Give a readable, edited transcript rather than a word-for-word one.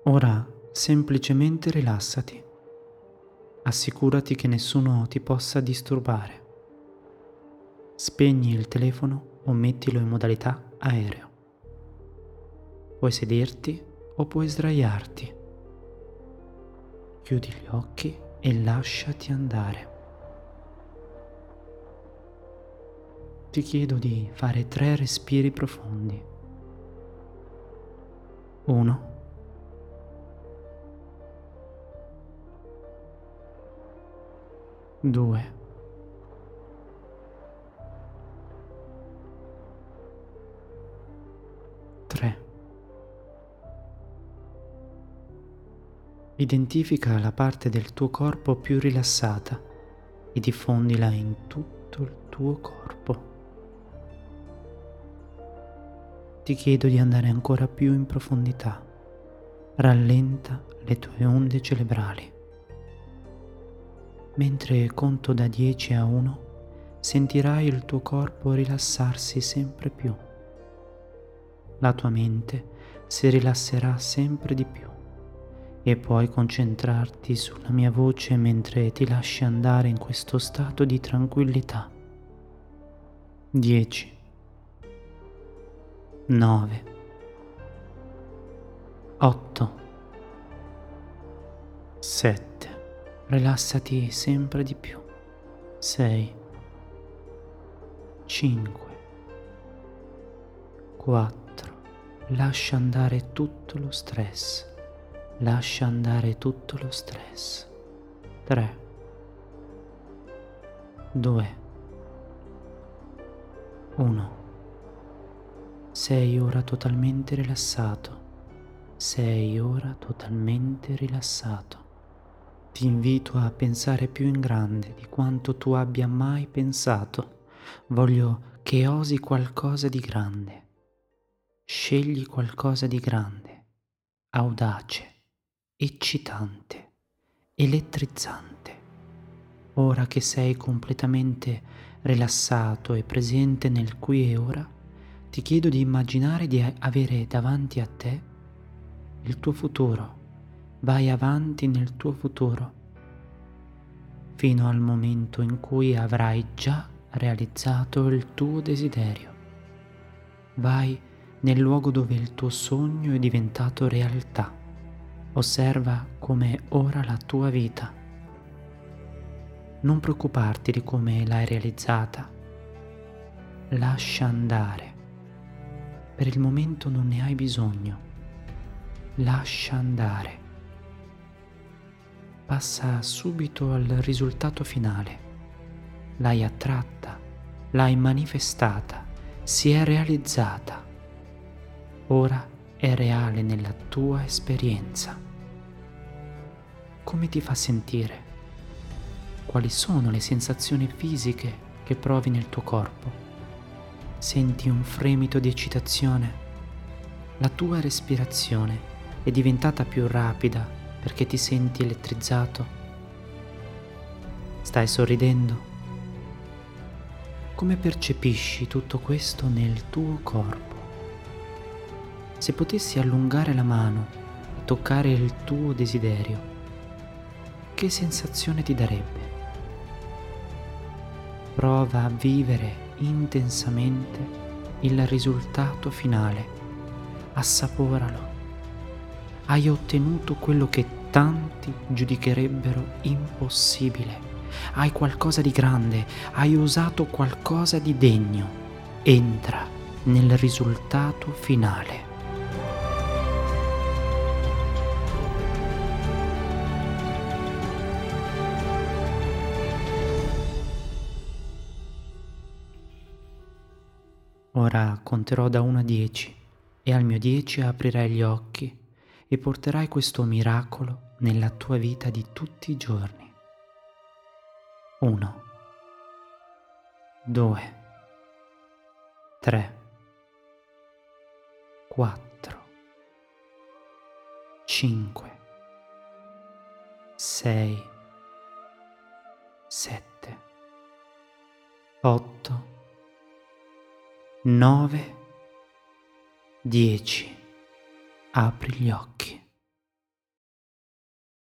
Ora semplicemente rilassati. Assicurati che nessuno ti possa disturbare. Spegni il telefono o mettilo in modalità aereo. Puoi sederti o puoi sdraiarti. Chiudi gli occhi e lasciati andare. Ti chiedo di fare 3 respiri profondi. 1, 2, 3. Identifica la parte del tuo corpo più rilassata e diffondila in tutto il tuo corpo. Ti chiedo di andare ancora più in profondità. Rallenta le tue onde cerebrali. Mentre conto da 10 a 1, sentirai il tuo corpo rilassarsi sempre più. La tua mente si rilasserà sempre di più e puoi concentrarti sulla mia voce mentre ti lasci andare in questo stato di tranquillità. 10, 9, 8, 7. Rilassati sempre di più. 6, 5, 4. Lascia andare tutto lo stress. Lascia andare tutto lo stress. 3, 2, 1. Sei ora totalmente rilassato. Sei ora totalmente rilassato. Ti invito a pensare più in grande di quanto tu abbia mai pensato. Voglio che osi qualcosa di grande. Scegli qualcosa di grande, audace, eccitante, elettrizzante. Ora che sei completamente rilassato e presente nel qui e ora, ti chiedo di immaginare di avere davanti a te il tuo futuro. Vai avanti nel tuo futuro fino al momento in cui avrai già realizzato il tuo desiderio. Vai nel luogo dove il tuo sogno è diventato realtà. Osserva com'è ora la tua vita. Non preoccuparti di come l'hai realizzata. Lascia andare. Per il momento non ne hai bisogno. Lascia andare. Passa subito al risultato finale. L'hai attratta, l'hai manifestata, si è realizzata. Ora è reale nella tua esperienza. Come ti fa sentire? Quali sono le sensazioni fisiche che provi nel tuo corpo? Senti un fremito di eccitazione? La tua respirazione è diventata più rapida perché ti senti elettrizzato? Stai sorridendo? Come percepisci tutto questo nel tuo corpo? Se potessi allungare la mano e toccare il tuo desiderio, che sensazione ti darebbe? Prova a vivere intensamente il risultato finale. Assaporalo. Hai ottenuto quello che tanti giudicherebbero impossibile. Hai qualcosa di grande, hai usato qualcosa di degno. Entra nel risultato finale. Ora conterò da 1 a 10 e al mio 10 aprirai gli occhi e porterai questo miracolo nella tua vita di tutti i giorni. 1, 2, 3, 4, 5, 6, 7, 8, 9, 10. Apri gli occhi.